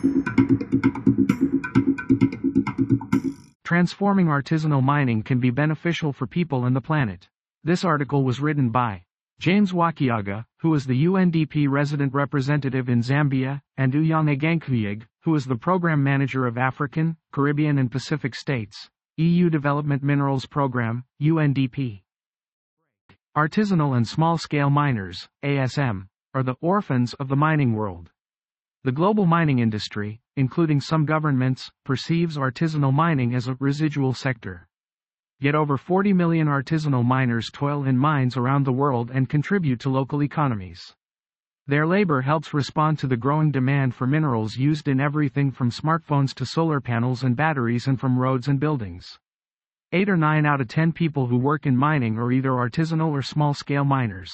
Transforming artisanal mining can be beneficial for people and the planet. This article was written by James Wakiaga, who is the UNDP resident representative in Zambia, and Uyane Gankuyig, who is the program manager of African, Caribbean and Pacific States, EU Development Minerals Program, UNDP. Artisanal and small-scale miners, ASM, are the orphans of the mining world. The global mining industry, including some governments, perceives artisanal mining as a residual sector. Yet over 40 million artisanal miners toil in mines around the world and contribute to local economies. Their labor helps respond to the growing demand for minerals used in everything from smartphones to solar panels and batteries, and from roads and buildings. 8 or 9 out of 10 people who work in mining are either artisanal or small-scale miners.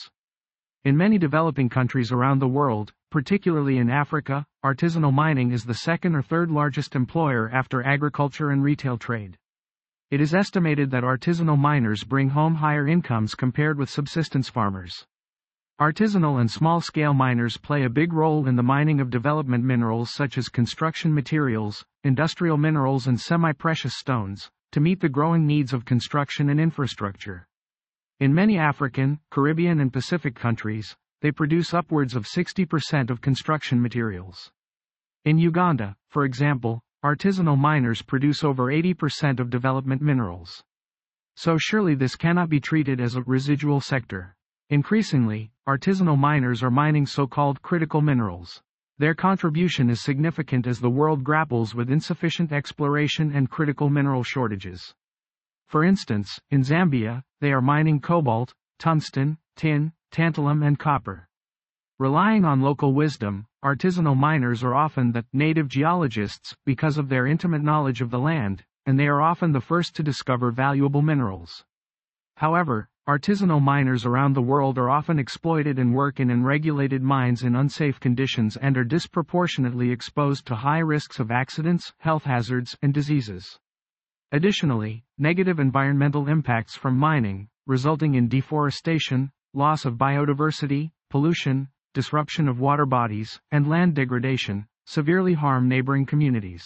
In many developing countries around the world, particularly in Africa, artisanal mining is the second or third largest employer after agriculture and retail trade. It is estimated that artisanal miners bring home higher incomes compared with subsistence farmers. Artisanal and small-scale miners play a big role in the mining of development minerals such as construction materials, industrial minerals and semi-precious stones, to meet the growing needs of construction and infrastructure. In many African, Caribbean and Pacific countries, they produce upwards of 60% of construction materials. In Uganda, for example, artisanal miners produce over 80% of development minerals. So surely this cannot be treated as a residual sector. Increasingly, artisanal miners are mining so-called critical minerals. Their contribution is significant as the world grapples with insufficient exploration and critical mineral shortages. For instance, in Zambia, they are mining cobalt, tungsten, tin, tantalum and copper. Relying on local wisdom, artisanal miners are often the native geologists because of their intimate knowledge of the land, and they are often the first to discover valuable minerals. However, artisanal miners around the world are often exploited and work in unregulated mines in unsafe conditions and are disproportionately exposed to high risks of accidents, health hazards, and diseases. Additionally, negative environmental impacts from mining, resulting in deforestation, loss of biodiversity, pollution, disruption of water bodies, and land degradation, severely harm neighboring communities.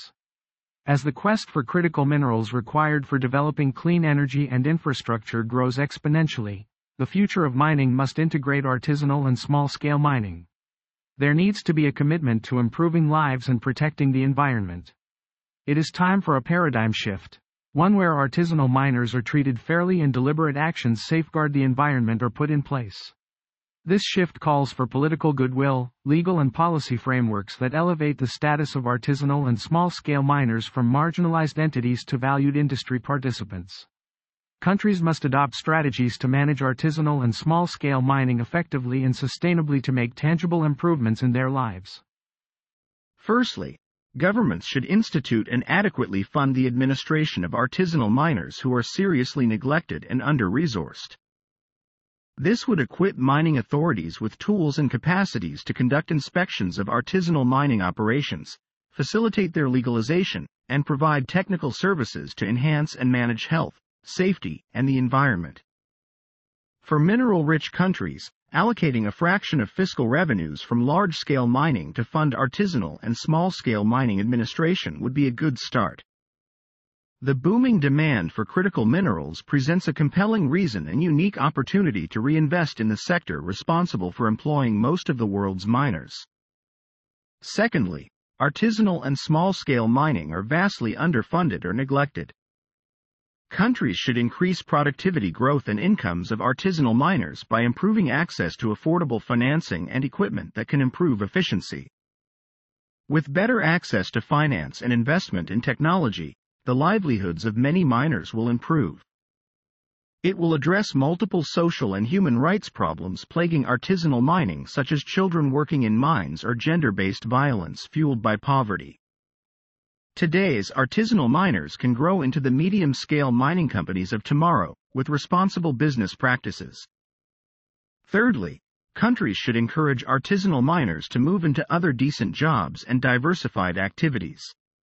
As the quest for critical minerals required for developing clean energy and infrastructure grows exponentially, the future of mining must integrate artisanal and small-scale mining. There needs to be a commitment to improving lives and protecting the environment. It is time for a paradigm shift, one where artisanal miners are treated fairly and deliberate actions safeguard the environment are put in place. This shift calls for political goodwill, legal and policy frameworks that elevate the status of artisanal and small-scale miners from marginalized entities to valued industry participants. Countries must adopt strategies to manage artisanal and small-scale mining effectively and sustainably to make tangible improvements in their lives. Firstly, governments should institute and adequately fund the administration of artisanal miners who are seriously neglected and under-resourced. This would equip mining authorities with tools and capacities to conduct inspections of artisanal mining operations, facilitate their legalization, and provide technical services to enhance and manage health, safety, and the environment. For mineral-rich countries, allocating a fraction of fiscal revenues from large-scale mining to fund artisanal and small-scale mining administration would be a good start. The booming demand for critical minerals presents a compelling reason and unique opportunity to reinvest in the sector responsible for employing most of the world's miners. Secondly, artisanal and small-scale mining are vastly underfunded or neglected. Countries should increase productivity growth and incomes of artisanal miners by improving access to affordable financing and equipment that can improve efficiency. With better access to finance and investment in technology, the livelihoods of many miners will improve. It will address multiple social and human rights problems plaguing artisanal mining, such as children working in mines or gender-based violence fueled by poverty. Today's artisanal miners can grow into the medium-scale mining companies of tomorrow, with responsible business practices. Thirdly, countries should encourage artisanal miners to move into other decent jobs and diversified activities.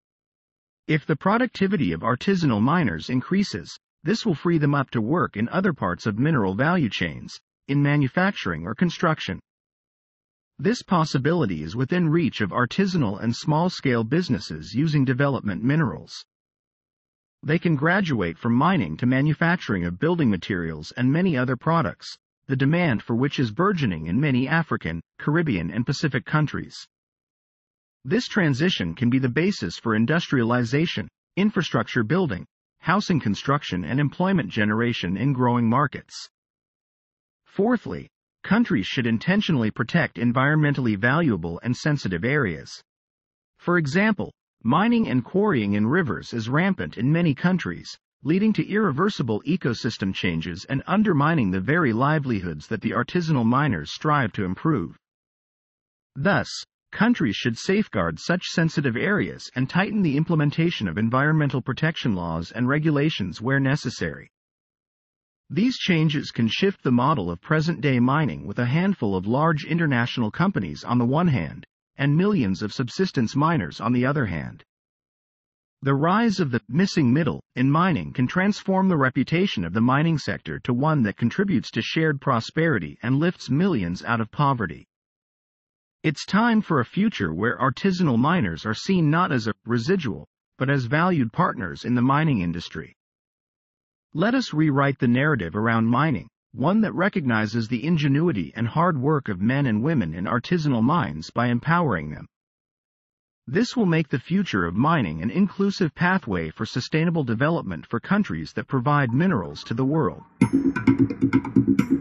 If the productivity of artisanal miners increases, this will free them up to work in other parts of mineral value chains, in manufacturing or construction. This possibility is within reach of artisanal and small-scale businesses using development minerals. They can graduate from mining to manufacturing of building materials and many other products, the demand for which is burgeoning in many African, Caribbean and Pacific countries. This transition can be the basis for industrialization, infrastructure building, housing construction and employment generation in growing markets. Fourthly, countries should intentionally protect environmentally valuable and sensitive areas. For example, mining and quarrying in rivers is rampant in many countries, leading to irreversible ecosystem changes and undermining the very livelihoods that the artisanal miners strive to improve. Thus, countries should safeguard such sensitive areas and tighten the implementation of environmental protection laws and regulations where necessary. These changes can shift the model of present-day mining with a handful of large international companies on the one hand, and millions of subsistence miners on the other hand. The rise of the missing middle in mining can transform the reputation of the mining sector to one that contributes to shared prosperity and lifts millions out of poverty. It's time for a future where artisanal miners are seen not as a residual, but as valued partners in the mining industry. Let us rewrite the narrative around mining, one that recognizes the ingenuity and hard work of men and women in artisanal mines by empowering them. This will make the future of mining an inclusive pathway for sustainable development for countries that provide minerals to the world.